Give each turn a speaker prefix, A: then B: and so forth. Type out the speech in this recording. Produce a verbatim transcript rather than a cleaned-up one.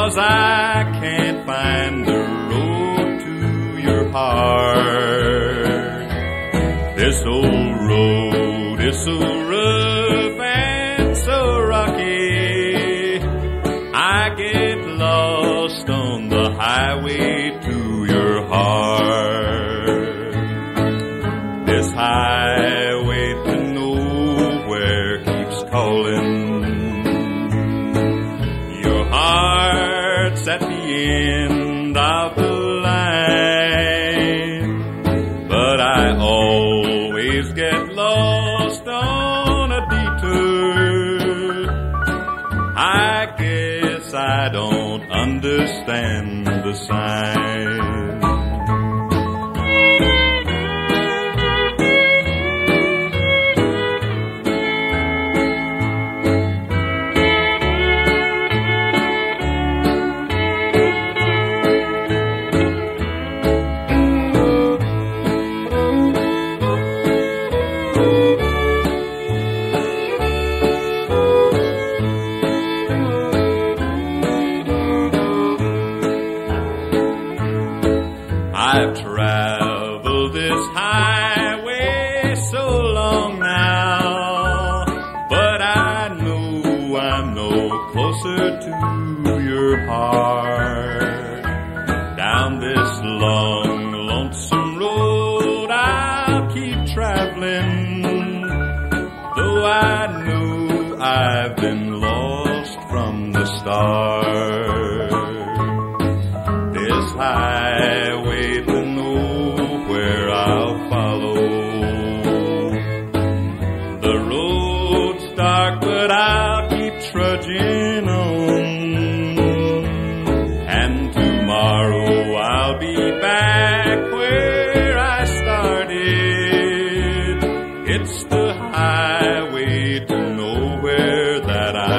A: 'cause I can't find the road to your heart. This old road is so rough and so rocky, I get lost on the highway to your heart. This highway to nowhere keeps calling. Your heart's at the end of the line, but I always get lost on a detour. I guess I don't understand the sign. I've traveled this highway so long now, but I know I'm no closer to your heart. Down this long, lonesome road I'll keep traveling, though I know I've been lost from the start. This highway to nowhere I'll follow. The road's dark, but I'll keep trudging on. And tomorrow I'll be back where I started. It's the highway to nowhere that I